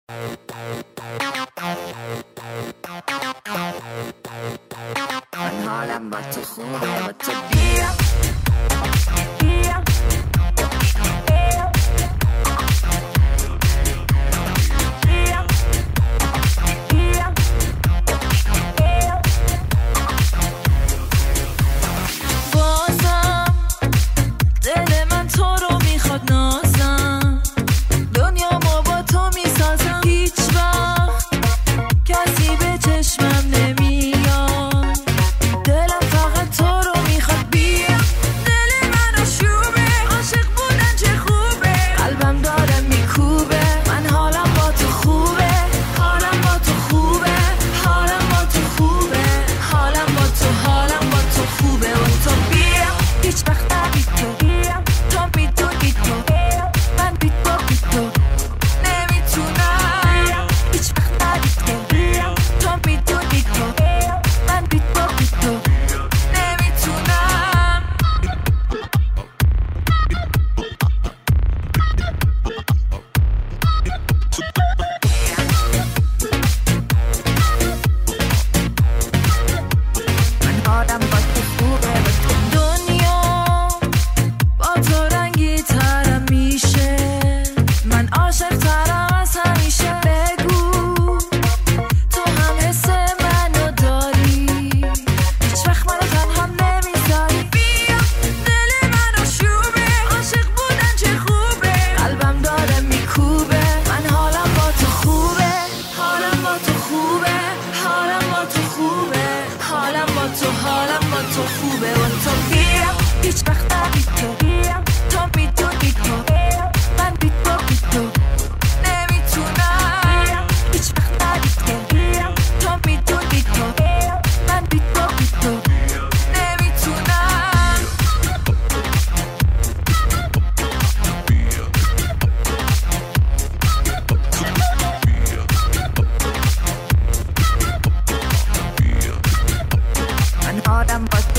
من حالم با تو خوبه با تو بیا بازم دل من تو رو میخواد نازم دنیا ما با تو میسازم هیچ وقت کسی به چشمم نمیاد دلم فقط تو رو میخواد بیا دل من آشوبه عاشق بودن چه خوبه قلبم داره میکوبه من حالم با تو خوبه حالم با تو خوبه حالم با تو خوبه حالم با تو خوبه و تو بیا هیچ وقت بی تو تو میدونی تو من بی تو نمیتونم هیچ وقت بی تو میدونی تو من بی تو نمیتونم من حالم با تو خوبه با تو دنیا با تو رنگی ترم میشه من عاشق ترم از همیشه بگو تو هم حس منو داری هیچ وقت منو تنها نمیذاری بیا دل منو شوبه عاشق بودن چه خوبه قلبم داره میکوبه من حالم با تو خوبه حالم با تو خوبه حالم با تو خوبه حالم با تو خوبه و تو بیا هیچ وقت بی تو میدونی تو من بی تو نمیتونم هیچ وقت بی تو میدونی تو من بی تو نمیتونم من حالم با تو